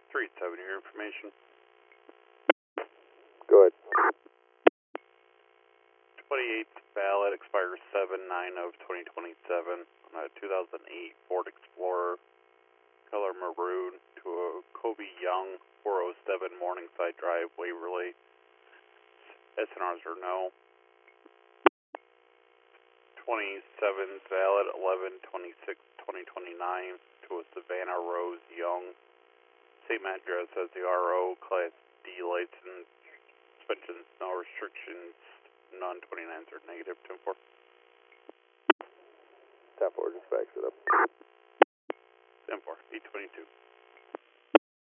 3-7, your information. Go ahead. 28th valid, expires 7/9 of 2027 on a 2008 Ford Explorer, color maroon, to a Kobe Young, 407 Morningside Drive, Waverly. SNRs are no. 27th valid, 11/26/2029, to a Savannah Rose Young, same address as the RO, Class D license, suspensions, no restrictions, none, 29s are negative, 10-4. 10-4, just backs it up. 10-4, 822.